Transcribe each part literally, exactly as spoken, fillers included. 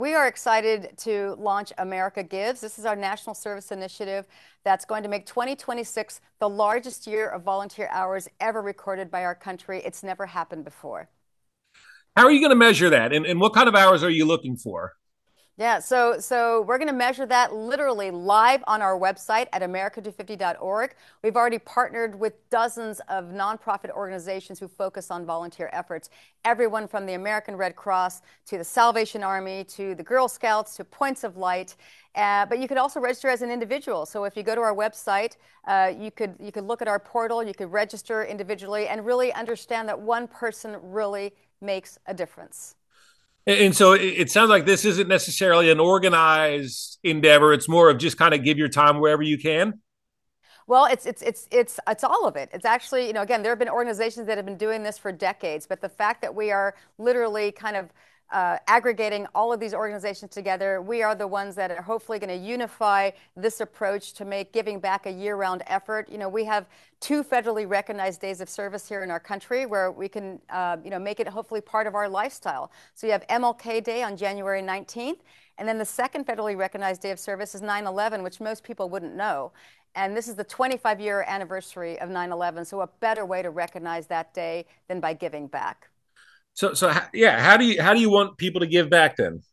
We are excited to launch America Gives. This is our national service initiative that's going to make twenty twenty-six the largest year of volunteer hours ever recorded by our country. It's never happened before. How are you going to measure that? And, and what kind of hours are you looking for? Yeah, so so we're going to measure that literally live on our website at america two fifty dot org. We've already partnered with dozens of nonprofit organizations who focus on volunteer efforts, everyone from the American Red Cross to the Salvation Army to the Girl Scouts to Points of Light. Uh, but you could also register as an individual. So if you go to our website, uh, you could you could look at our portal, you could register individually, and really understand that one person really makes a difference. And so it, it sounds like this isn't necessarily an organized endeavor. It's more of just kind of give your time wherever you can. Well, it's it's it's it's it's all of it. It's actually, you know, again, there have been organizations that have been doing this for decades, but the fact that we are literally kind of uh, aggregating all of these organizations together, we are the ones that are hopefully going to unify this approach to make giving back a year-round effort. You know, we have two federally recognized days of service here in our country where we can, uh, you know, make it hopefully part of our lifestyle. So you have M L K Day on January nineteenth. And then the second federally recognized day of service is nine eleven, which most people wouldn't know. And this is the twenty-five year anniversary of nine eleven. So, a better way to recognize that day than by giving back. So, so yeah, how do you how do you want people to give back then?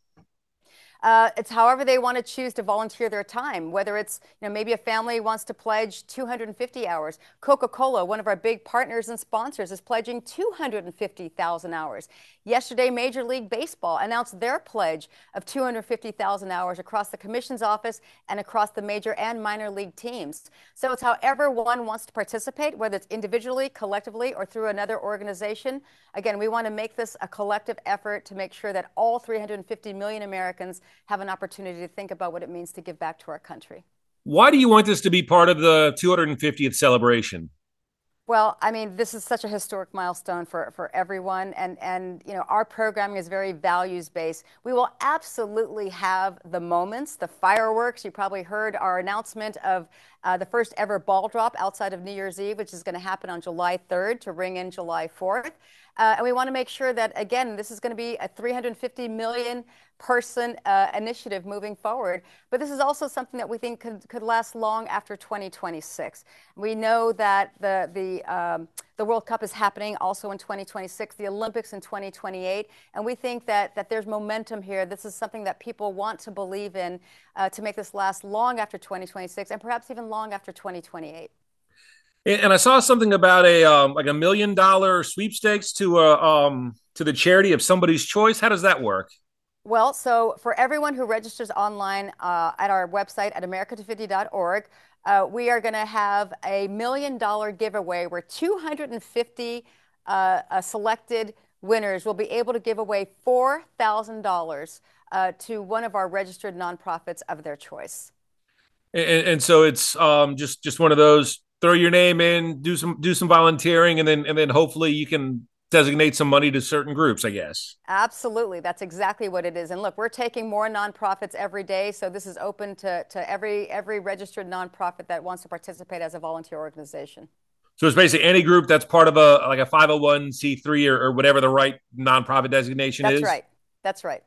Uh, it's however they want to choose to volunteer their time, whether it's, you know, maybe a family wants to pledge two hundred fifty hours. Coca-Cola, one of our big partners and sponsors, is pledging two hundred fifty thousand hours. Yesterday, Major League Baseball announced their pledge of two hundred fifty thousand hours across the commission's office and across the major and minor league teams. So it's however one wants to participate, whether it's individually, collectively, or through another organization. Again, we want to make this a collective effort to make sure that all three hundred fifty million Americans have an opportunity to think about what it means to give back to our country. Why do you want this to be part of the two hundred fiftieth celebration? Well, I mean, this is such a historic milestone for, for everyone. And, and, you know, our programming is very values based. We will absolutely have the moments, the fireworks. You probably heard our announcement of uh, the first ever ball drop outside of New Year's Eve, which is going to happen on July third to ring in July fourth. Uh, and we want to make sure that, again, this is going to be a three hundred fifty million person uh, initiative moving forward. But this is also something that we think could, could last long after twenty twenty-six. We know that the, the, um, the World Cup is happening also in twenty twenty-six, the Olympics in twenty twenty-eight. And we think that, that there's momentum here. This is something that people want to believe in uh, to make this last long after twenty twenty-six and perhaps even long after twenty twenty-eight. And I saw something about a um, like a million dollar sweepstakes to a um, to the charity of somebody's choice. How does that work? Well, so for everyone who registers online uh, at our website at america two fifty dot org, uh, we are going to have a million dollar giveaway where two hundred fifty uh, uh, selected winners will be able to give away four thousand dollars uh, to one of our registered nonprofits of their choice. And, and so it's um, just just one of those throw your name in, do some do some volunteering, and then and then hopefully you can designate some money to certain groups, I guess. Absolutely. That's exactly what it is. And look, we're taking more nonprofits every day. So this is open to, to every every registered nonprofit that wants to participate as a volunteer organization. So it's basically any group that's part of a like a five oh one c three or, or whatever the right nonprofit designation That's is. right. That's right.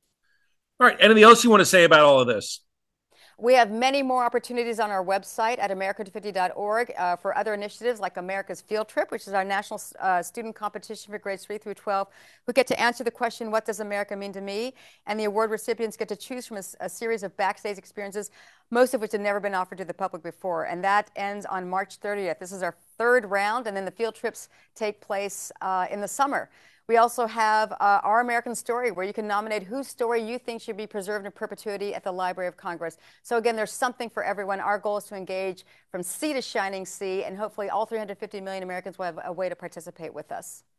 All right. Anything else you want to say about all of this? We have many more opportunities on our website at america two fifty dot org uh, for other initiatives like America's Field Trip, which is our national uh, student competition for grades three through twelve, who get to answer the question, what does America mean to me? And the award recipients get to choose from a, a series of backstage experiences, most of which have never been offered to the public before. And that ends on March thirtieth. This is our third round, and then the field trips take place uh, in the summer. We also have uh, Our American Story, where you can nominate whose story you think should be preserved in perpetuity at the Library of Congress. So again, there's something for everyone. Our goal is to engage from sea to shining sea, and hopefully all three hundred fifty million Americans will have a way to participate with us.